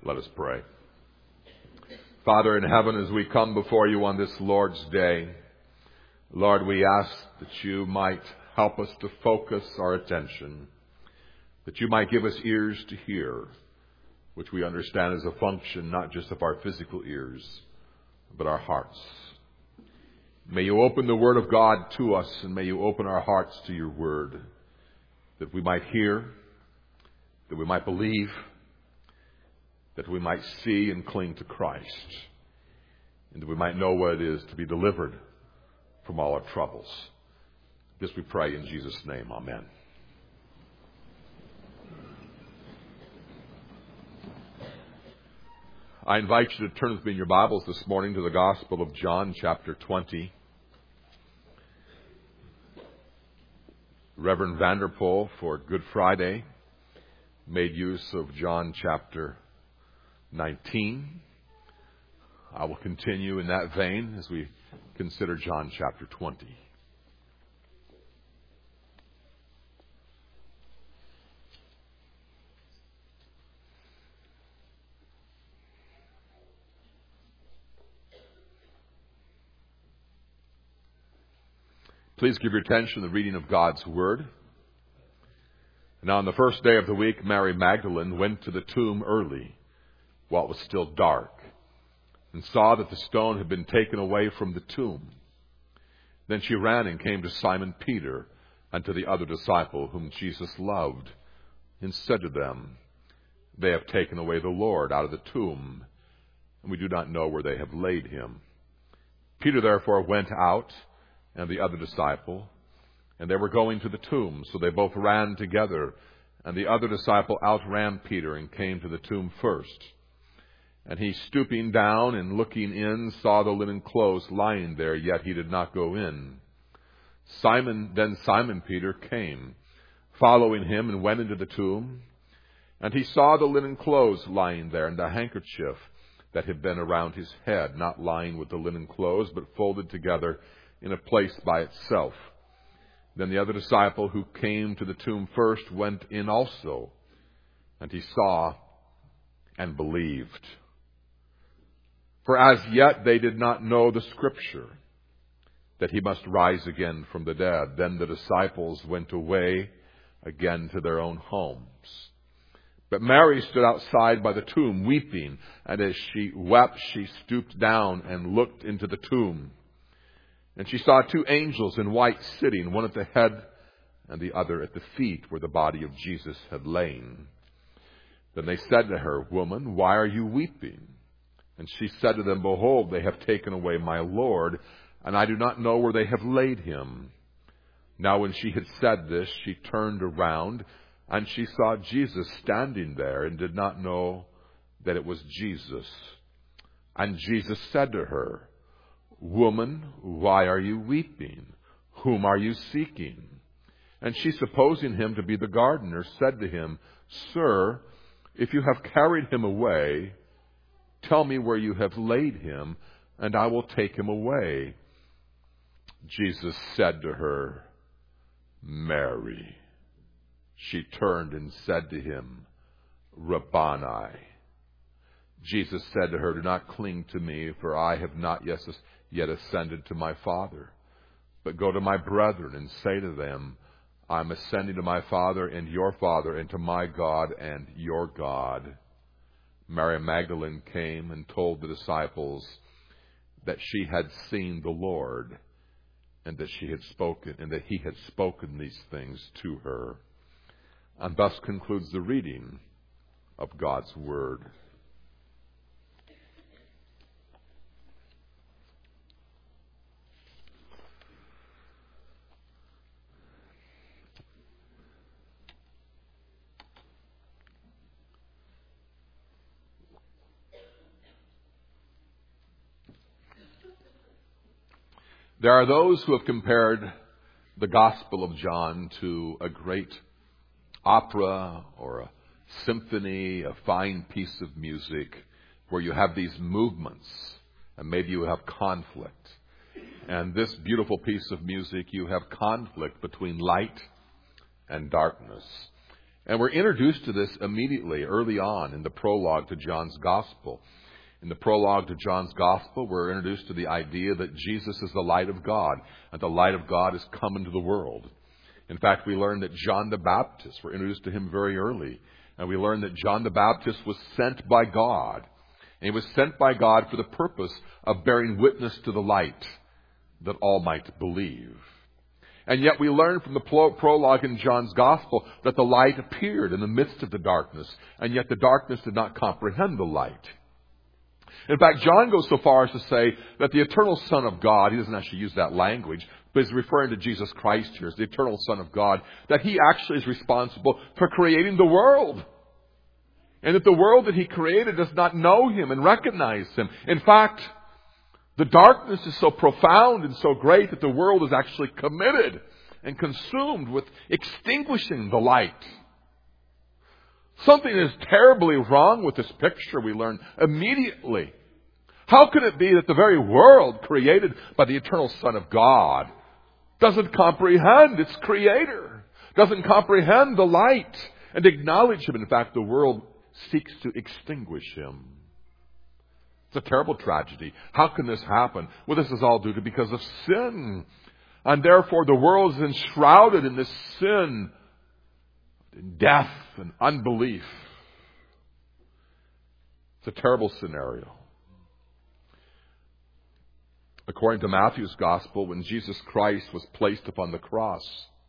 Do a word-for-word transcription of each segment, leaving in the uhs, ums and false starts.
Let us pray. Father in heaven, as we come before you on this Lord's Day, Lord, we ask that you might help us to focus our attention, that you might give us ears to hear, which we understand is a function not just of our physical ears, but our hearts. May you open the Word of God to us, and may you open our hearts to your Word, that we might hear, that we might believe, that we might see and cling to Christ, and that we might know what it is to be delivered from all our troubles. This we pray in Jesus' name. Amen. I invite you to turn with me in your Bibles this morning to the Gospel of John, chapter twenty. Reverend Vanderpoel, for Good Friday, made use of John chapter nineteen. I will continue in that vein as we consider John chapter twenty. Please give your attention to the reading of God's Word. Now on the first day of the week, Mary Magdalene went to the tomb early, while it was still dark, and saw that the stone had been taken away from the tomb. Then she ran and came to Simon Peter and to the other disciple whom Jesus loved, and said to them, "They have taken away the Lord out of the tomb, and we do not know where they have laid him." Peter therefore went out, and the other disciple, and they were going to the tomb. So they both ran together, and the other disciple outran Peter and came to the tomb first. And he, stooping down and looking in, saw the linen clothes lying there, yet he did not go in. Simon, then Simon Peter came, following him, and went into the tomb. And he saw the linen clothes lying there, and the handkerchief that had been around his head, not lying with the linen clothes, but folded together in a place by itself. Then the other disciple who came to the tomb first went in also, and he saw and believed. For as yet they did not know the Scripture, that he must rise again from the dead. Then the disciples went away again to their own homes. But Mary stood outside by the tomb, weeping, and as she wept, she stooped down and looked into the tomb. And she saw two angels in white sitting, one at the head and the other at the feet, where the body of Jesus had lain. Then they said to her, "Woman, why are you weeping?" And she said to them, "Behold, they have taken away my Lord, and I do not know where they have laid him." Now when she had said this, she turned around, and she saw Jesus standing there, and did not know that it was Jesus. And Jesus said to her, "Woman, why are you weeping? Whom are you seeking?" And she, supposing him to be the gardener, said to him, "Sir, if you have carried him away, tell me where you have laid him, and I will take him away." Jesus said to her, "Mary." She turned and said to him, "Rabboni." Jesus said to her, "Do not cling to me, for I have not yet yet ascended to my Father. But go to my brethren and say to them, I am ascending to my Father and your Father, and to my God and your God." Mary Magdalene came and told the disciples that she had seen the Lord, and that she had spoken, and that he had spoken these things to her. And thus concludes the reading of God's Word. There are those who have compared the Gospel of John to a great opera or a symphony, a fine piece of music, where you have these movements and maybe you have conflict. And this beautiful piece of music, you have conflict between light and darkness. And we're introduced to this immediately, early on, in the prologue to John's Gospel. In the prologue to John's Gospel, we're introduced to the idea that Jesus is the light of God, and the light of God has come into the world. In fact, we learn that John the Baptist, we're introduced to him very early, and we learn that John the Baptist was sent by God. And he was sent by God for the purpose of bearing witness to the light, that all might believe. And yet we learn from the prologue in John's Gospel that the light appeared in the midst of the darkness, and yet the darkness did not comprehend the light. In fact, John goes so far as to say that the eternal Son of God, he doesn't actually use that language, but he's referring to Jesus Christ here as the eternal Son of God, that he actually is responsible for creating the world. And that the world that he created does not know him and recognize him. In fact, the darkness is so profound and so great that the world is actually committed and consumed with extinguishing the light. Something is terribly wrong with this picture, we learn immediately. How can it be that the very world created by the eternal Son of God doesn't comprehend its Creator, doesn't comprehend the light and acknowledge him? In fact, the world seeks to extinguish him. It's a terrible tragedy. How can this happen? Well, this is all due to because of sin. And therefore the world is enshrouded in this sin, in death and unbelief. It's a terrible scenario. According to Matthew's Gospel, when Jesus Christ was placed upon the cross,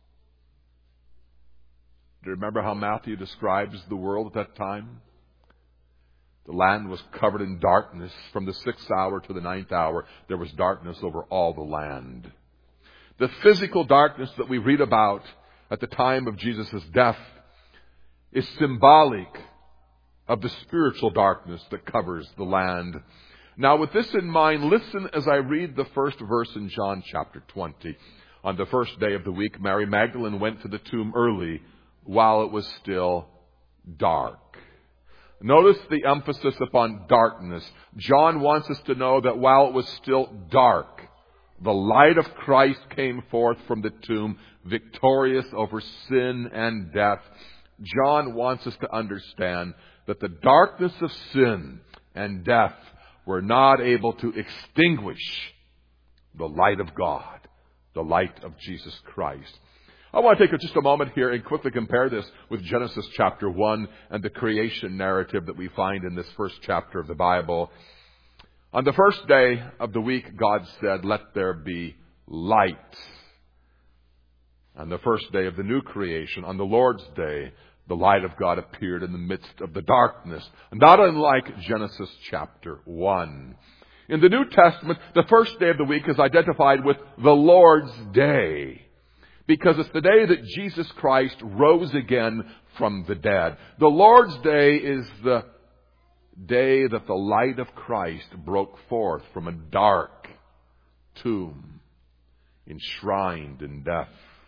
do you remember how Matthew describes the world at that time? The land was covered in darkness. From the sixth hour to the ninth hour, there was darkness over all the land. The physical darkness that we read about at the time of Jesus' death is symbolic of the spiritual darkness that covers the land. Now, with this in mind, listen as I read the first verse in John chapter twenty. On the first day of the week, Mary Magdalene went to the tomb early while it was still dark. Notice the emphasis upon darkness. John wants us to know that while it was still dark, the light of Christ came forth from the tomb, victorious over sin and death. John wants us to understand that the darkness of sin and death were not able to extinguish the light of God, the light of Jesus Christ. I want to take just a moment here and quickly compare this with Genesis chapter one and the creation narrative that we find in this first chapter of the Bible. On the first day of the week, God said, "Let there be light." On the first day of the new creation, on the Lord's day, the light of God appeared in the midst of the darkness, not unlike Genesis chapter one. In the New Testament, the first day of the week is identified with the Lord's day, because it's the day that Jesus Christ rose again from the dead. The Lord's Day is the day that the light of Christ broke forth from a dark tomb, enshrined in death.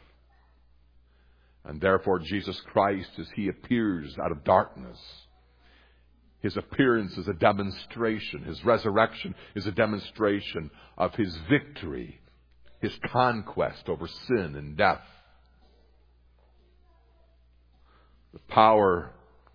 And therefore Jesus Christ, as he appears out of darkness, his appearance is a demonstration, his resurrection is a demonstration of his victory, his conquest over sin and death. The power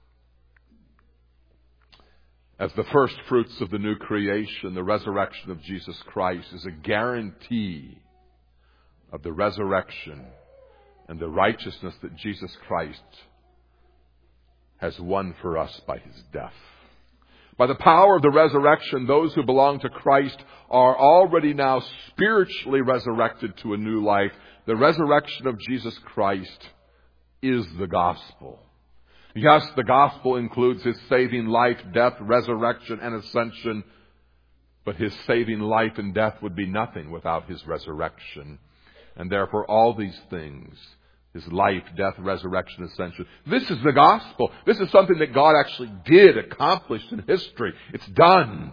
as the first fruits of the new creation, the resurrection of Jesus Christ is a guarantee of the resurrection and the righteousness that Jesus Christ has won for us by his death. By the power of the resurrection, those who belong to Christ are already now spiritually resurrected to a new life. The resurrection of Jesus Christ is the gospel. Yes, the gospel includes his saving life, death, resurrection, and ascension. But his saving life and death would be nothing without his resurrection. And therefore all these things, his life, death, resurrection, ascension, this is the gospel. This is something that God actually did, accomplished in history. It's done.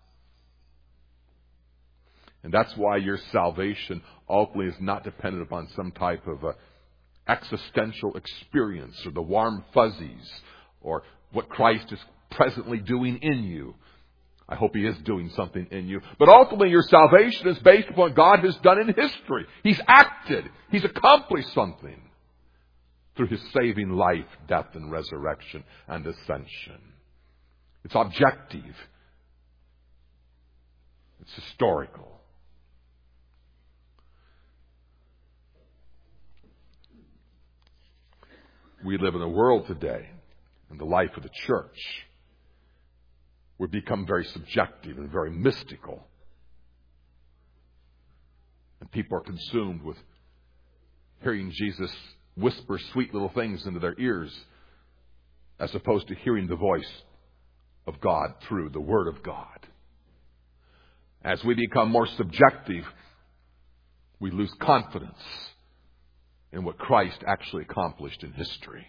And that's why your salvation ultimately is not dependent upon some type of a existential experience or the warm fuzzies or what Christ is presently doing in you. I hope he is doing something in you. But ultimately your salvation is based upon what God has done in history. He's acted. He's accomplished something. through his saving life, death, and resurrection and ascension. It's objective. It's historical. We live in a world today, in the life of the church, we've become very subjective and very mystical. And people are consumed with hearing Jesus whisper sweet little things into their ears as opposed to hearing the voice of God through the Word of God. As we become more subjective, we lose confidence in what Christ actually accomplished in history.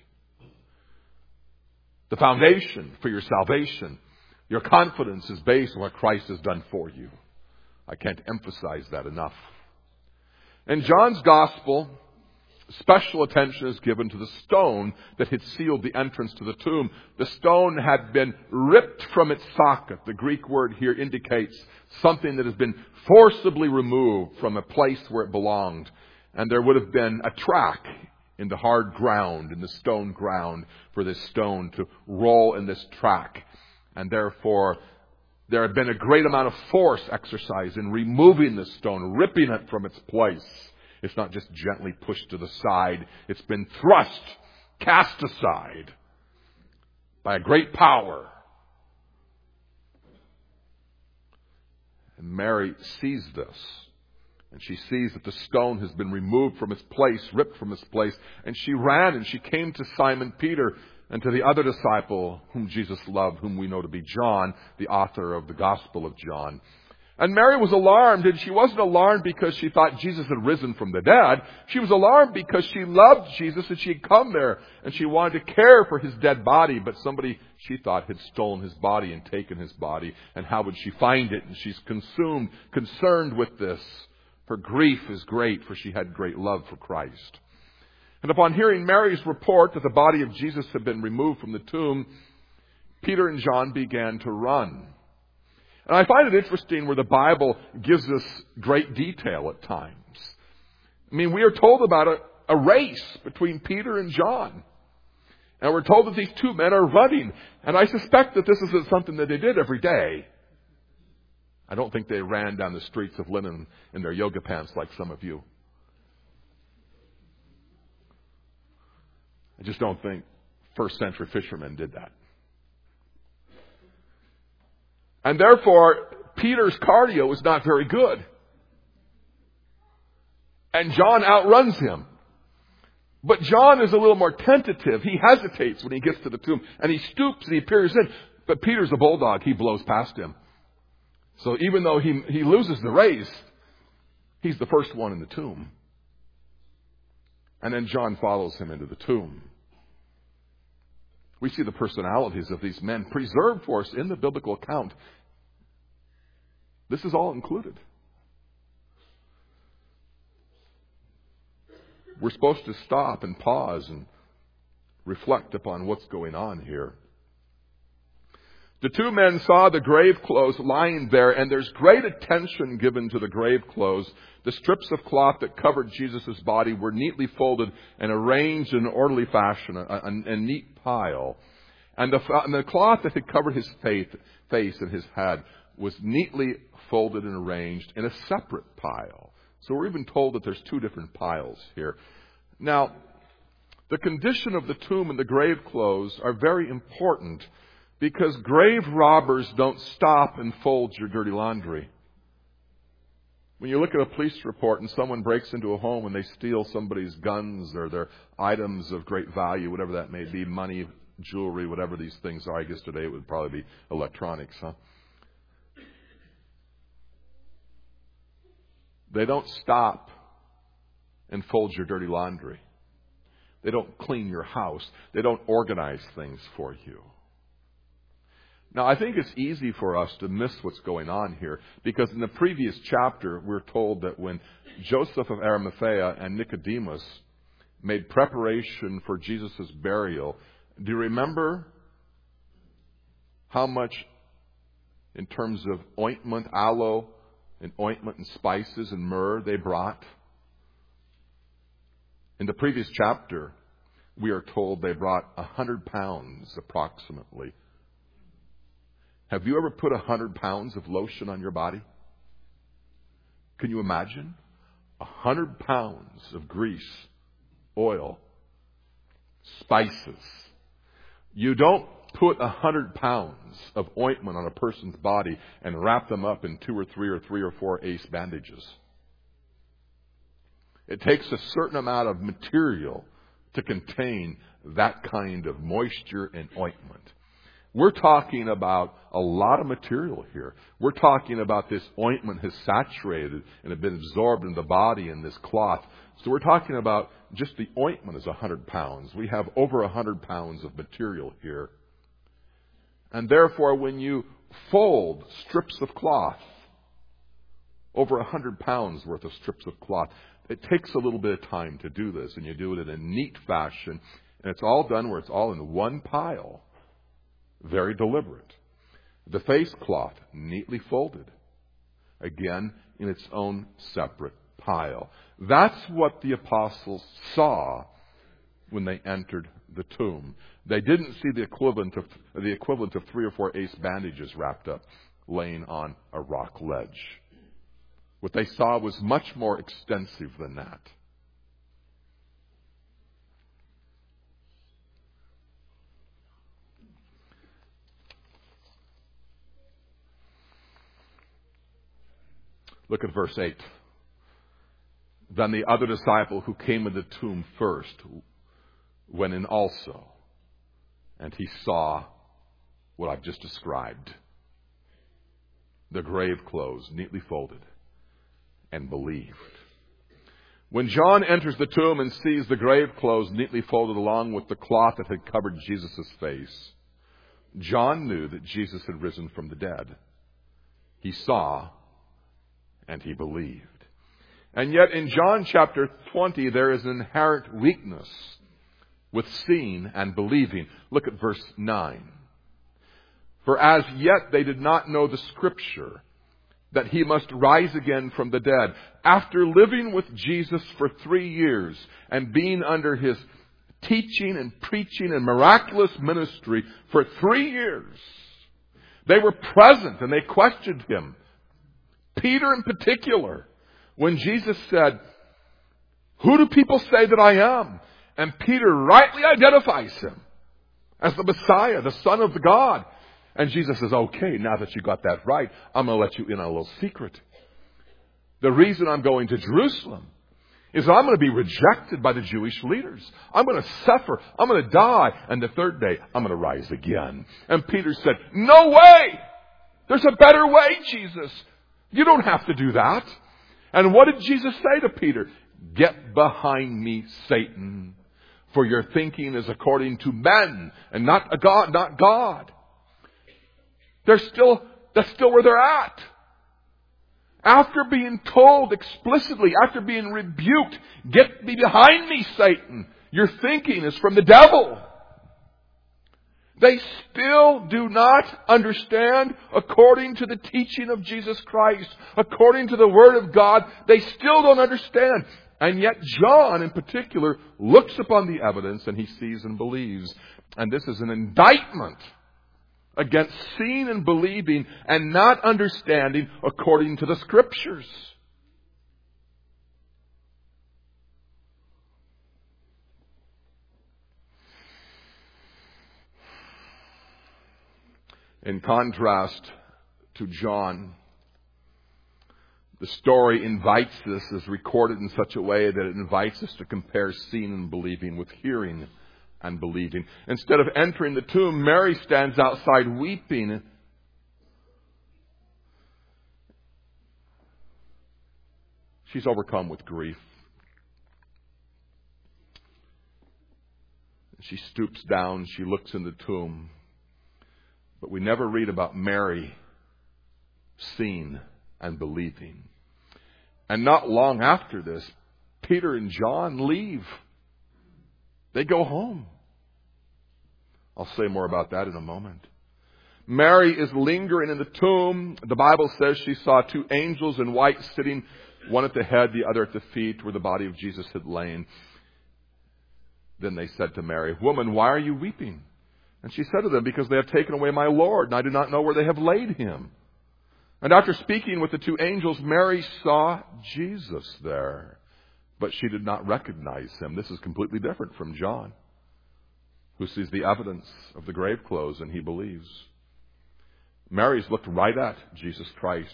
The foundation for your salvation, your confidence, is based on what Christ has done for you. I can't emphasize that enough. In John's Gospel, special attention is given to the stone that had sealed the entrance to the tomb. The stone had been ripped from its socket. The Greek word here indicates something that has been forcibly removed from a place where it belonged. And there would have been a track in the hard ground, in the stone ground, for this stone to roll in this track. And therefore, there had been a great amount of force exercised in removing the stone, ripping it from its place. It's not just gently pushed to the side. It's been thrust, cast aside by a great power. And Mary sees this. And she sees that the stone has been removed from its place, ripped from its place. And she ran and she came to Simon Peter and to the other disciple whom Jesus loved, whom we know to be John, the author of the Gospel of John. And Mary was alarmed, and she wasn't alarmed because she thought Jesus had risen from the dead. She was alarmed because she loved Jesus and she had come there and she wanted to care for his dead body, but somebody, she thought, had stolen his body and taken his body. And how would she find it? And she's consumed, concerned with this. Her grief is great, for she had great love for Christ. And upon hearing Mary's report that the body of Jesus had been removed from the tomb, Peter and John began to run. And I find it interesting where the Bible gives us great detail at times. I mean, we are told about a, a race between Peter and John. And we're told that these two men are running. And I suspect that this isn't something that they did every day. I don't think they ran down the streets of linen in their yoga pants like some of you. I just don't think first century fishermen did that. And therefore, Peter's cardio is not very good. And John outruns him. But John is a little more tentative. He hesitates when he gets to the tomb. And he stoops and he peers in. But Peter's a bulldog. He blows past him. So even though he, he loses the race, he's the first one in the tomb. And then John follows him into the tomb. We see the personalities of these men preserved for us in the biblical account. This is all included. We're supposed to stop and pause and reflect upon what's going on here. The two men saw the grave clothes lying there, and there's great attention given to the grave clothes. The strips of cloth that covered Jesus' body were neatly folded and arranged in an orderly fashion, a, a, a neat pile. And the, and the cloth that had covered his face, face and his head was neatly folded and arranged in a separate pile. So we're even told that there's two different piles here. Now, the condition of the tomb and the grave clothes are very important, because grave robbers don't stop and fold your dirty laundry. When you look at a police report and someone breaks into a home and they steal somebody's guns or their items of great value, whatever that may be, money, jewelry, whatever these things are, I guess today it would probably be electronics, huh? They don't stop and fold your dirty laundry. They don't clean your house. They don't organize things for you. Now, I think it's easy for us to miss what's going on here, because in the previous chapter, we're told that when Joseph of Arimathea and Nicodemus made preparation for Jesus' burial, do you remember how much, in terms of ointment, aloe, and ointment and spices and myrrh they brought? In the previous chapter, We are told they brought a hundred pounds approximately. Have you ever put a hundred pounds of lotion on your body? Can you imagine? A hundred pounds of grease, oil, spices. You don't put a hundred pounds of ointment on a person's body and wrap them up in two or three or three or four ace bandages. It takes a certain amount of material to contain that kind of moisture and ointment. We're talking about a lot of material here. We're talking about this ointment has saturated and have been absorbed in the body in this cloth. So we're talking about just the ointment is a hundred pounds. We have over a hundred pounds of material here. And therefore, when you fold strips of cloth, over a hundred pounds worth of strips of cloth, it takes a little bit of time to do this, and you do it in a neat fashion, and it's all done where it's all in one pile. Very deliberate. The face cloth, neatly folded. Again, in its own separate pile. That's what the apostles saw when they entered the tomb. They didn't see the equivalent of the equivalent of three or four ace bandages wrapped up, laying on a rock ledge. What they saw was much more extensive than that. Look at verse eight. Then the other disciple who came to the tomb first went in also, and he saw what I've just described. The grave clothes neatly folded, and believed. When John enters the tomb and sees the grave clothes neatly folded along with the cloth that had covered Jesus' face, John knew that Jesus had risen from the dead. He saw and he believed. And yet in John chapter twenty, there is an inherent weakness with seeing and believing. Look at verse nine. For as yet they did not know the scripture, that he must rise again from the dead. After living with Jesus for three years and being under his teaching and preaching and miraculous ministry for three years, they were present and they questioned him. Peter in particular, when Jesus said, "Who do people say that I am?" And Peter rightly identifies him as the Messiah, the Son of God. And Jesus says, "Okay, now that you got that right, I'm going to let you in on a little secret. The reason I'm going to Jerusalem is I'm going to be rejected by the Jewish leaders. I'm going to suffer. I'm going to die. And the third day, I'm going to rise again." And Peter said, "No way! There's a better way, Jesus. You don't have to do that." And what did Jesus say to Peter? "Get behind me, Satan, for your thinking is according to men and not a God, not God." They're still, that's still where they're at. After being told explicitly, after being rebuked, "Get me behind me, Satan. Your thinking is from the devil." They still do not understand according to the teaching of Jesus Christ, according to the Word of God. They still don't understand. And yet John in particular looks upon the evidence and he sees and believes. And this is an indictment against seeing and believing and not understanding according to the Scriptures. In contrast to John, the story invites us, is recorded in such a way that it invites us to compare seeing and believing with hearing and believing. Instead of entering the tomb, Mary stands outside weeping. She's overcome with grief. She stoops down, she looks in the tomb. But we never read about Mary seeing and believing. And not long after this, Peter and John leave. They go home. I'll say more about that in a moment. Mary is lingering in the tomb. The Bible says she saw two angels in white sitting, one at the head, the other at the feet, where the body of Jesus had lain. Then they said to Mary, "Woman, why are you weeping?" And she said to them, "Because they have taken away my Lord, and I do not know where they have laid him." And after speaking with the two angels, Mary saw Jesus there, but she did not recognize him. This is completely different from John, who sees the evidence of the grave clothes and he believes. Mary's looked right at Jesus Christ.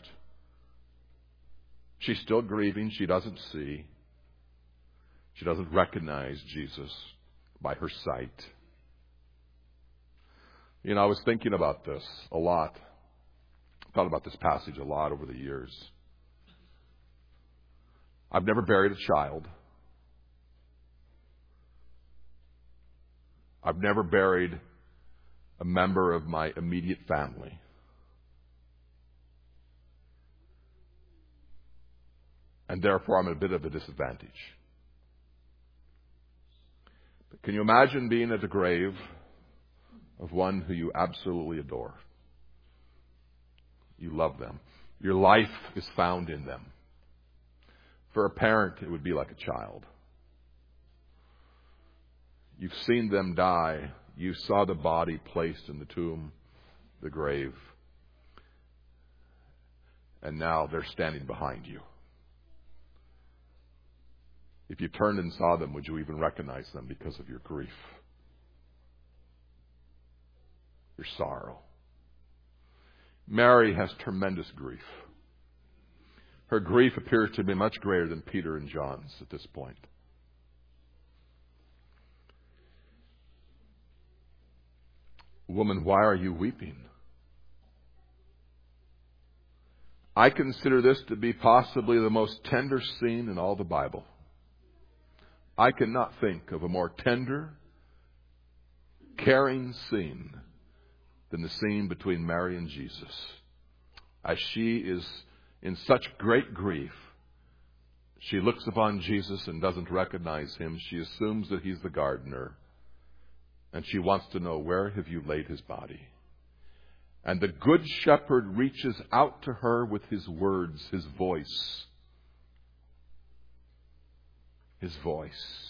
She's still grieving. She doesn't see. She doesn't recognize Jesus by her sight. You know, I was thinking about this a lot. I thought about this passage a lot over the years. I've never buried a child. I've never buried a member of my immediate family. And therefore, I'm at a bit of a disadvantage. But can you imagine being at the grave of one who you absolutely adore? You love them. Your life is found in them. For a parent, it would be like a child. You've seen them die. You saw the body placed in the tomb, the grave. And now they're standing behind you. If you turned and saw them, would you even recognize them because of your grief? Your sorrow. Mary has tremendous grief. Her grief appears to be much greater than Peter and John's at this point. Woman, why are you weeping? I consider this to be possibly the most tender scene in all the Bible. I cannot think of a more tender, caring scene than the scene between Mary and Jesus. As she is in such great grief, she looks upon Jesus and doesn't recognize him. She assumes that he's the gardener. And she wants to know, where have you laid his body? And the good shepherd reaches out to her with his words, his voice. His voice.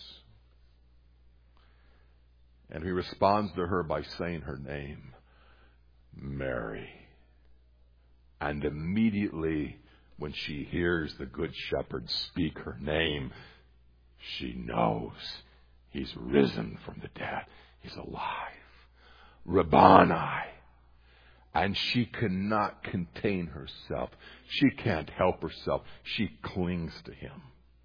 And he responds to her by saying her name, Mary. And immediately when she hears the good shepherd speak her name, she knows he's risen from the dead. He's alive. Rabboni. And she cannot contain herself. She can't help herself. She clings to him.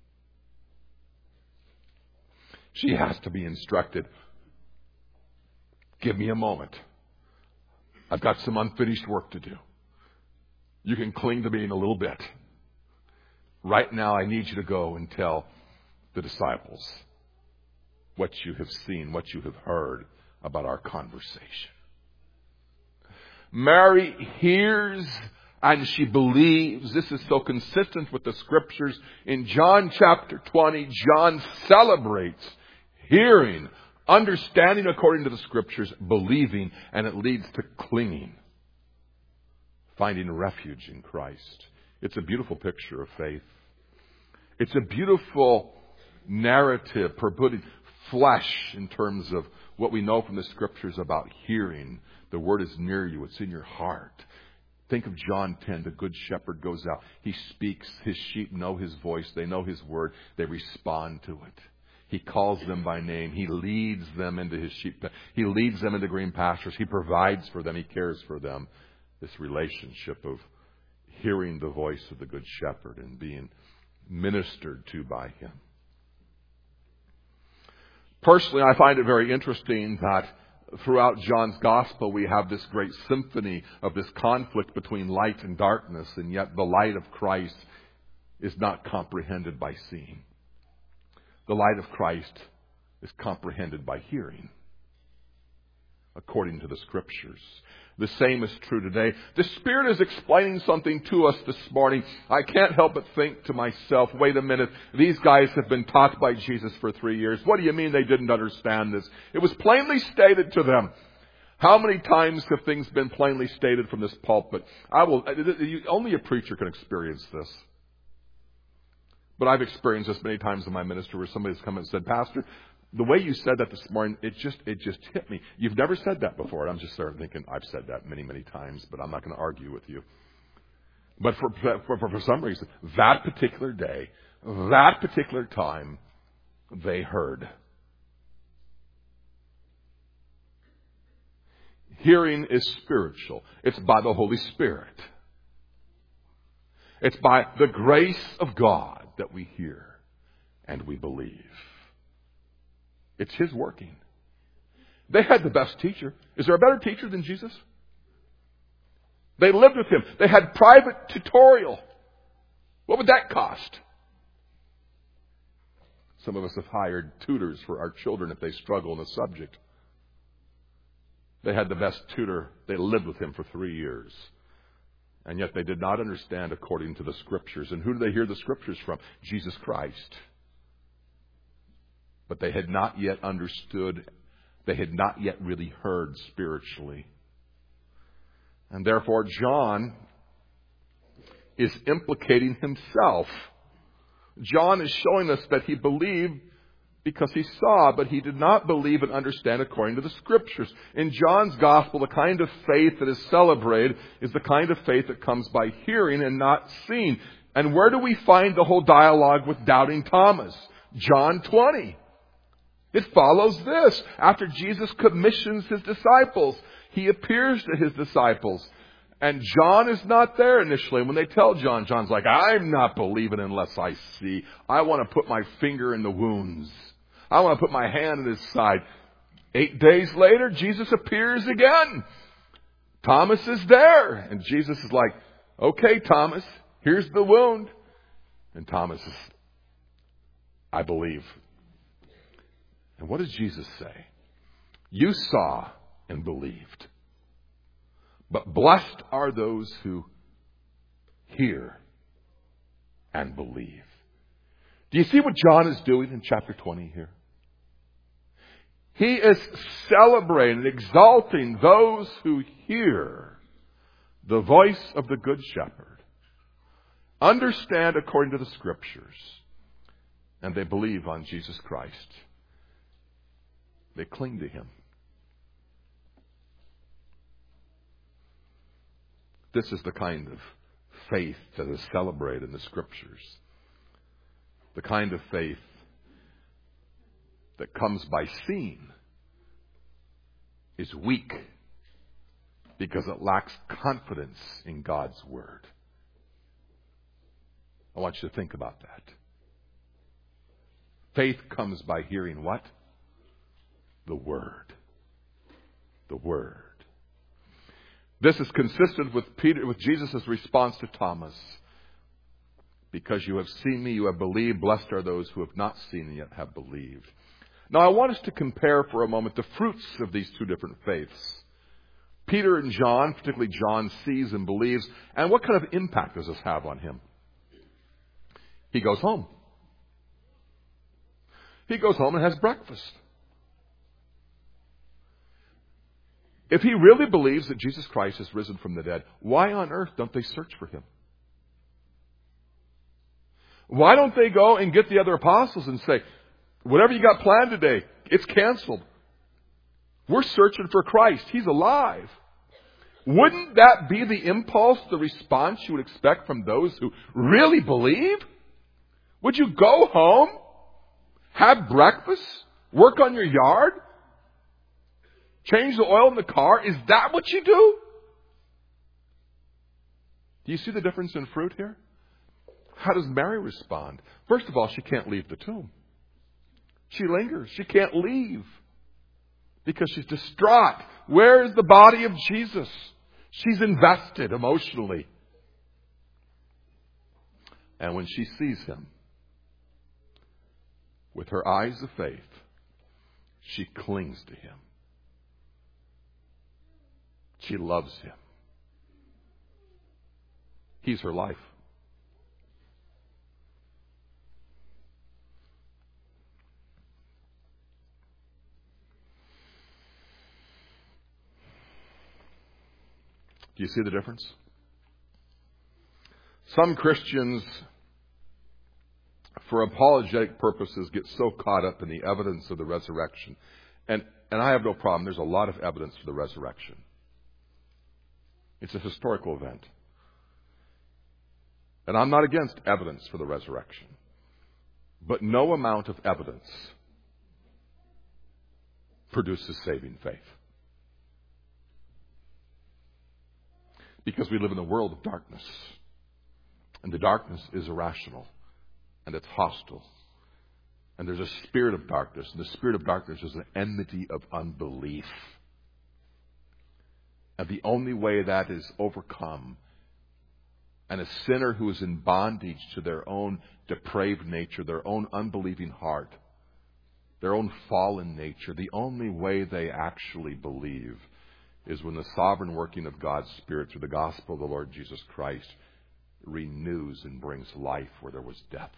She has to be instructed. Give me a moment. I've got some unfinished work to do. You can cling to me in a little bit. Right now, I need you to go and tell the disciples what you have seen, what you have heard about our conversation. Mary hears and she believes. This is so consistent with the scriptures. In John chapter twenty, John celebrates hearing, understanding according to the scriptures, believing, and it leads to clinging, finding refuge in Christ. It's a beautiful picture of faith. It's a beautiful narrative, putting flesh in terms of what we know from the scriptures about hearing. The word is near you. It's in your heart. Think of John ten. The good shepherd goes out. He speaks. His sheep know his voice. They know his word. They respond to it. He calls them by name. He leads them into his sheep. He leads them into green pastures. He provides for them. He cares for them. This relationship of hearing the voice of the good shepherd and being ministered to by him. Personally, I find it very interesting that throughout John's gospel we have this great symphony of this conflict between light and darkness, and yet the light of Christ is not comprehended by seeing. The light of Christ is comprehended by hearing, according to the scriptures. The same is true today. The Spirit is explaining something to us this morning. I can't help but think to myself, wait a minute, these guys have been taught by Jesus for three years. What do you mean they didn't understand this? It was plainly stated to them. How many times have things been plainly stated from this pulpit? I will. Only a preacher can experience this. But I've experienced this many times in my ministry where somebody's come and said, Pastor, The way you said that this morning, it just it just hit me. You've never said that before. And I'm just starting thinking, I've said that many, many times, but I'm not going to argue with you. But for, for, for some reason, that particular day, that particular time, they heard. Hearing is spiritual. It's by the Holy Spirit. It's by the grace of God that we hear and we believe. It's His working. They had the best teacher. Is there a better teacher than Jesus? They lived with Him. They had private tutorial. What would that cost? Some of us have hired tutors for our children if they struggle in a subject. They had the best tutor. They lived with him for three years. And yet they did not understand according to the Scriptures. And who did they hear the Scriptures from? Jesus Christ. But they had not yet understood. They had not yet really heard spiritually. And therefore John is implicating himself. John is showing us that he believed because he saw, but he did not believe and understand according to the Scriptures. In John's Gospel, the kind of faith that is celebrated is the kind of faith that comes by hearing and not seeing. And where do we find the whole dialogue with doubting Thomas? John twenty. It follows this. After Jesus commissions His disciples, He appears to His disciples. And John is not there initially. When they tell John, John's like, I'm not believing unless I see. I want to put my finger in the wounds. I want to put my hand in His side. Eight days later, Jesus appears again. Thomas is there. And Jesus is like, okay, Thomas, here's the wound. And Thomas is, I believe. And what does Jesus say? You saw and believed. But blessed are those who hear and believe. Do you see what John is doing in chapter twenty here? He is celebrating, exalting those who hear the voice of the Good Shepherd, understand according to the Scriptures, and they believe on Jesus Christ. They cling to Him. This is the kind of faith that is celebrated in the Scriptures. The kind of faith that comes by seeing is weak because it lacks confidence in God's Word. I want you to think about that. Faith comes by hearing what? The Word. The Word. This is consistent with Peter, with Jesus' response to Thomas. Because you have seen me, you have believed. Blessed are those who have not seen and yet have believed. Now I want us to compare for a moment the fruits of these two different faiths. Peter and John, particularly John, sees and believes. And what kind of impact does this have on him? He goes home. He goes home and has breakfast. If he really believes that Jesus Christ has risen from the dead, why on earth don't they search for Him? Why don't they go and get the other apostles and say, whatever you got planned today, it's canceled. We're searching for Christ. He's alive. Wouldn't that be the impulse, the response you would expect from those who really believe? Would you go home, have breakfast, work on your yard, change the oil in the car? Is that what you do? Do you see the difference in fruit here? How does Mary respond? First of all, she can't leave the tomb. She lingers. She can't leave because she's distraught. Where is the body of Jesus? She's invested emotionally. And when she sees Him with her eyes of faith, she clings to Him. She loves Him. He's her life. Do you see the difference? Some Christians for apologetic purposes, get so caught up in the evidence of the resurrection. And, and I have no problem. There's a lot of evidence for the resurrection. It's a historical event. And I'm not against evidence for the resurrection. But no amount of evidence produces saving faith. Because we live in a world of darkness. And the darkness is irrational. And it's hostile. And there's a spirit of darkness. And the spirit of darkness is an enmity of unbelief. And the only way that is overcome, and a sinner who is in bondage to their own depraved nature, their own unbelieving heart, their own fallen nature, the only way they actually believe is when the sovereign working of God's Spirit through the gospel of the Lord Jesus Christ renews and brings life where there was death.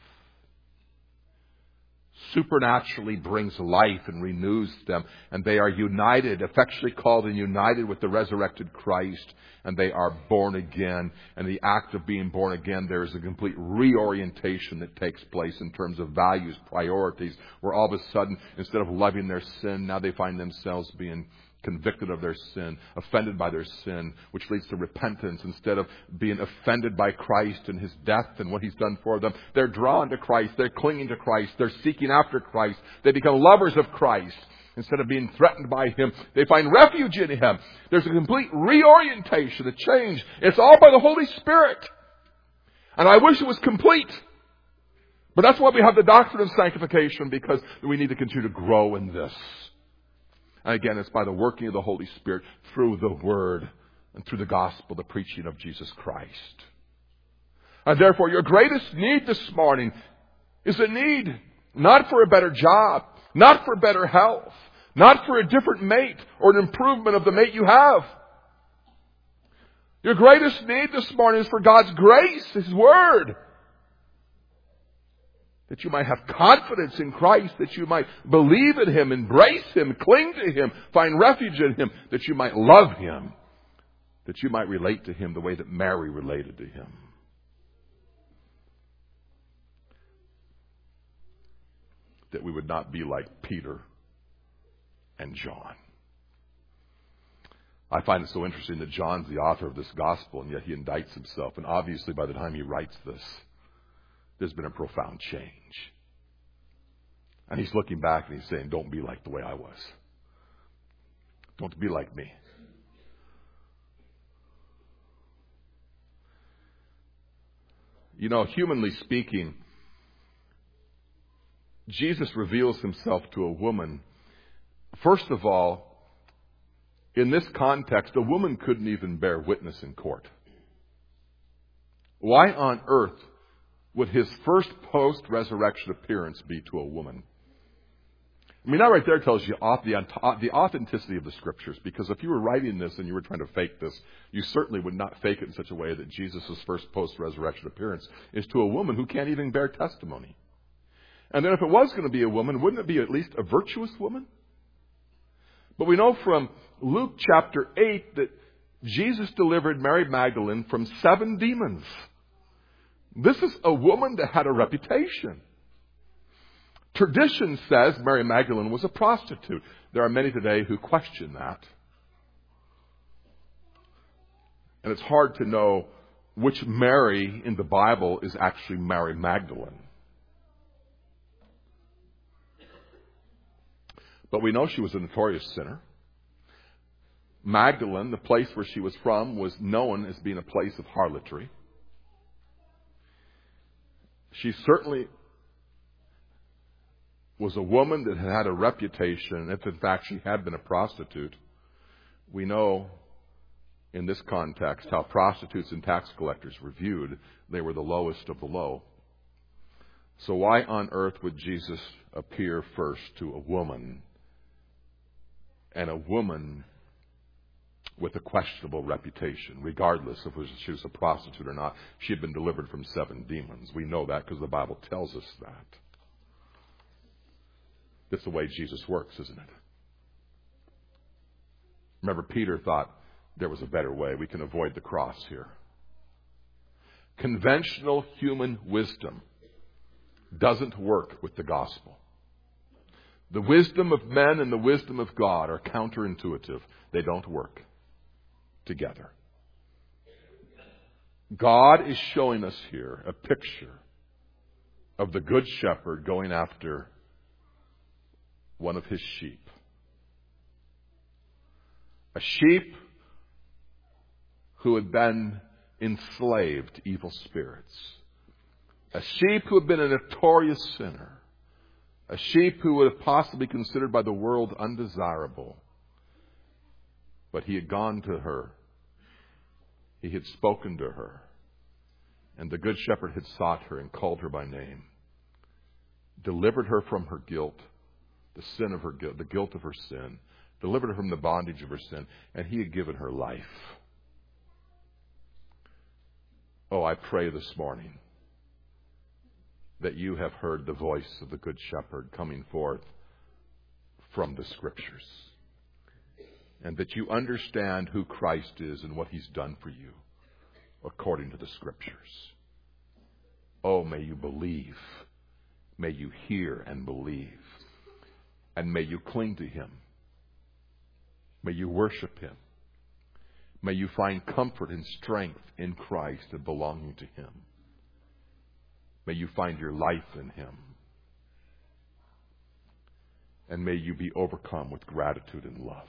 Supernaturally brings life and renews them, and they are united, effectually called and united with the resurrected Christ, and they are born again. And the act of being born again, there is a complete reorientation that takes place in terms of values, priorities, where all of a sudden, instead of loving their sin, now they find themselves being convicted of their sin, offended by their sin, which leads to repentance. Instead of being offended by Christ and His death and what He's done for them, they're drawn to Christ, they're clinging to Christ, they're seeking after Christ, they become lovers of Christ. Instead of being threatened by Him, they find refuge in Him. There's a complete reorientation, a change. It's all by the Holy Spirit. And I wish it was complete. But that's why we have the doctrine of sanctification, because we need to continue to grow in this. And again, it's by the working of the Holy Spirit through the Word and through the gospel, the preaching of Jesus Christ. And therefore, your greatest need this morning is a need not for a better job, not for better health, not for a different mate or an improvement of the mate you have. Your greatest need this morning is for God's grace, His Word. That you might have confidence in Christ, that you might believe in Him, embrace Him, cling to Him, find refuge in Him, that you might love Him, that you might relate to Him the way that Mary related to Him. That we would not be like Peter and John. I find it so interesting that John's the author of this gospel, and yet he indicts himself. And obviously by the time he writes this, there's been a profound change. And he's looking back and he's saying, don't be like the way I was. Don't be like me. You know, humanly speaking, Jesus reveals Himself to a woman. First of all, in this context, a woman couldn't even bear witness in court. Why on earth would His first post-resurrection appearance be to a woman? I mean, that right there tells you the authenticity of the Scriptures. Because if you were writing this and you were trying to fake this, you certainly would not fake it in such a way that Jesus' first post-resurrection appearance is to a woman who can't even bear testimony. And then if it was going to be a woman, wouldn't it be at least a virtuous woman? But we know from Luke chapter eight that Jesus delivered Mary Magdalene from seven demons. This is a woman that had a reputation. Tradition says Mary Magdalene was a prostitute. There are many today who question that. And it's hard to know which Mary in the Bible is actually Mary Magdalene. But we know she was a notorious sinner. Magdalene, the place where she was from, was known as being a place of harlotry. She certainly was a woman that had had a reputation. If in fact she had been a prostitute, we know in this context how prostitutes and tax collectors were viewed. They were the lowest of the low. So why on earth would Jesus appear first to a woman, and a woman with a questionable reputation, regardless of whether she was a prostitute or not? She had been delivered from seven demons. We know that because the Bible tells us that. That's the way Jesus works, isn't it? Remember, Peter thought there was a better way. We can avoid the cross here. Conventional human wisdom doesn't work with the gospel. The wisdom of men and the wisdom of God are counterintuitive. They don't work together. God is showing us here a picture of the Good Shepherd going after one of his sheep. A sheep who had been enslaved to evil spirits. A sheep who had been a notorious sinner. A sheep who would have possibly considered by the world undesirable. But he had gone to her. He had spoken to her. And the Good Shepherd had sought her and called her by name. Delivered her from her guilt, the sin of her guilt, the guilt of her sin. Delivered her from the bondage of her sin. And he had given her life. Oh, I pray this morning that you have heard the voice of the Good Shepherd coming forth from the Scriptures. And that you understand who Christ is and what He's done for you according to the Scriptures. Oh, may you believe. May you hear and believe. And may you cling to Him. May you worship Him. May you find comfort and strength in Christ and belonging to Him. May you find your life in Him. And may you be overcome with gratitude and love.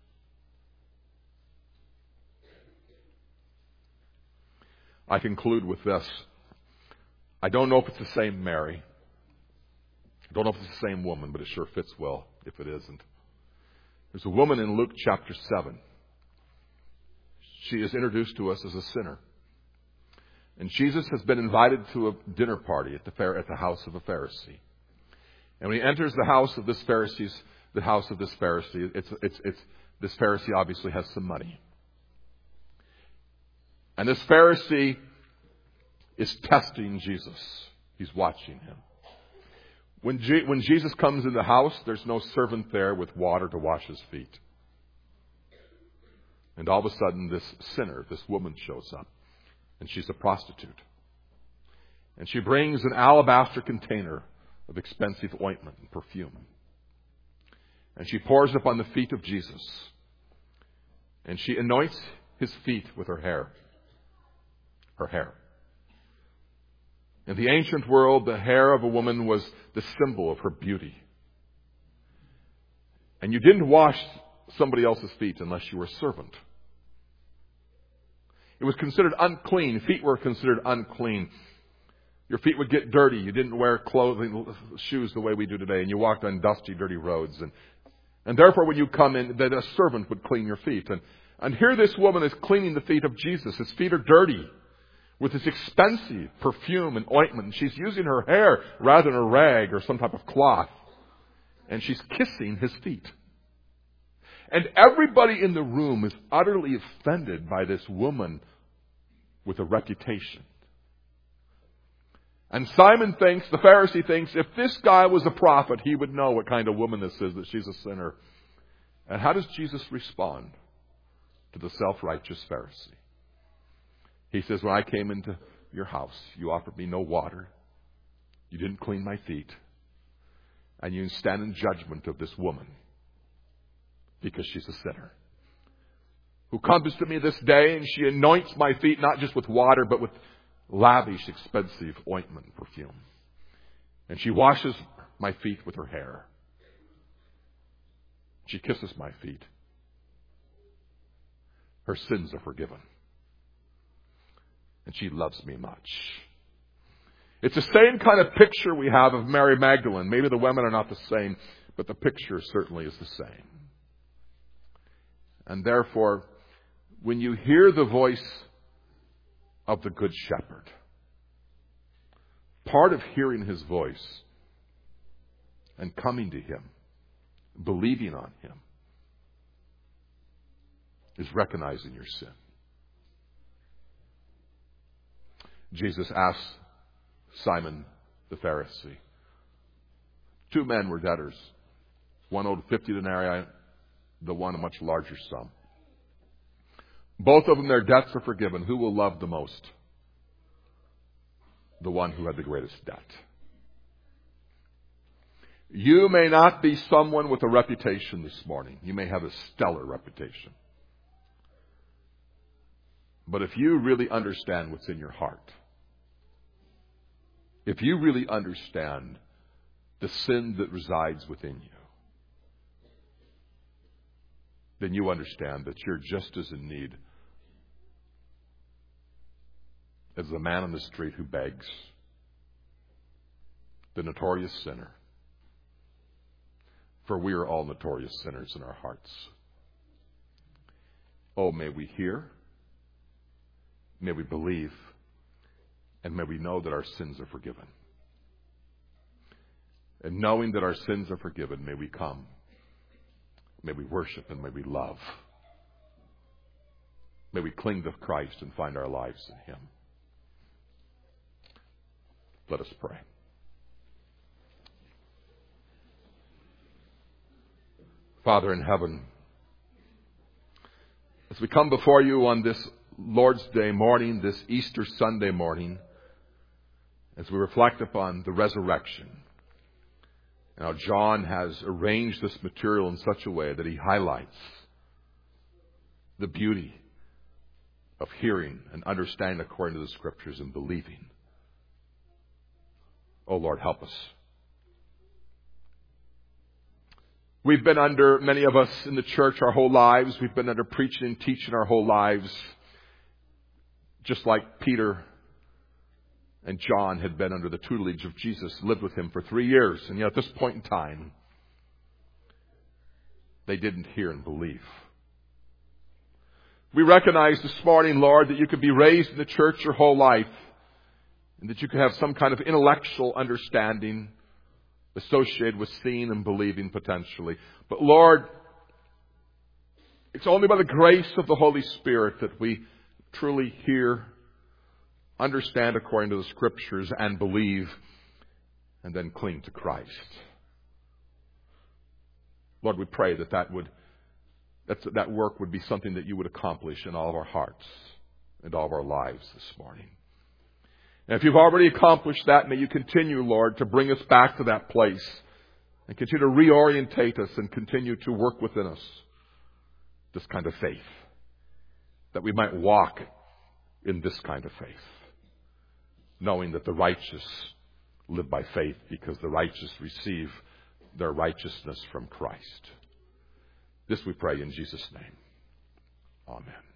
I conclude with this. I don't know if it's the same Mary. I don't know if it's the same woman, but it sure fits well if it isn't. There's a woman in Luke chapter seven. She is introduced to us as a sinner. And Jesus has been invited to a dinner party at the fair, at the house of a Pharisee. And when he enters the house of this Pharisee's, the house of this Pharisee, it's, it's, it's, this Pharisee obviously has some money. And this Pharisee is testing Jesus. He's watching him. When, G- when Jesus comes in the house, there's no servant there with water to wash his feet. And all of a sudden, this sinner, this woman shows up. And she's a prostitute. And she brings an alabaster container of expensive ointment and perfume. And she pours it upon the feet of Jesus. And she anoints his feet with her hair. Her hair. In the ancient world, the hair of a woman was the symbol of her beauty. And you didn't wash somebody else's feet unless you were a servant. It was considered unclean. Feet were considered unclean. Your feet would get dirty. You didn't wear clothing, shoes the way we do today, and you walked on dusty, dirty roads. And, and therefore, when you come in, that a servant would clean your feet. And, and here this woman is cleaning the feet of Jesus. His feet are dirty with this expensive perfume and ointment. And she's using her hair rather than a rag or some type of cloth. And she's kissing his feet. And everybody in the room is utterly offended by this woman with a reputation. And Simon thinks, the Pharisee thinks, if this guy was a prophet, he would know what kind of woman this is, that she's a sinner. And how does Jesus respond to the self-righteous Pharisee? He says, when I came into your house, you offered me no water. You didn't clean my feet. And you stand in judgment of this woman because she's a sinner, who comes to me this day and she anoints my feet not just with water but with lavish, expensive ointment and perfume. And she washes my feet with her hair. She kisses my feet. Her sins are forgiven. And she loves me much. It's the same kind of picture we have of Mary Magdalene. Maybe the women are not the same, but the picture certainly is the same. And therefore, when you hear the voice of the Good Shepherd, part of hearing his voice and coming to him, believing on him, is recognizing your sin. Jesus asked Simon the Pharisee. Two men were debtors. One owed fifty denarii, the one a much larger sum. Both of them, their debts are forgiven. Who will love the most? The one who had the greatest debt. You may not be someone with a reputation this morning. You may have a stellar reputation. But if you really understand what's in your heart, if you really understand the sin that resides within you, then you understand that you're just as in need as the man on the street who begs, the notorious sinner. For we are all notorious sinners in our hearts. Oh, may we hear, may we believe, and may we know that our sins are forgiven. And knowing that our sins are forgiven, may we come, may we worship, and may we love. May we cling to Christ and find our lives in Him. Let us pray. Father in heaven, as we come before you on this Lord's Day morning, this Easter Sunday morning, as we reflect upon the resurrection, now John has arranged this material in such a way that he highlights the beauty of hearing and understanding according to the Scriptures and believing. Oh Lord, help us. We've been under, many of us in the church our whole lives, we've been under preaching and teaching our whole lives, just like Peter and John had been under the tutelage of Jesus, lived with Him for three years. And yet at this point in time, they didn't hear and believe. We recognize this morning, Lord, that you could be raised in the church your whole life, and that you could have some kind of intellectual understanding associated with seeing and believing potentially. But Lord, it's only by the grace of the Holy Spirit that we truly hear, understand according to the Scriptures, and believe, and then cling to Christ. Lord, we pray that that would, that's, that work would be something that you would accomplish in all of our hearts and all of our lives this morning. And if you've already accomplished that, may you continue, Lord, to bring us back to that place and continue to reorientate us and continue to work within us this kind of faith, that we might walk in this kind of faith, knowing that the righteous live by faith because the righteous receive their righteousness from Christ. This we pray in Jesus' name. Amen.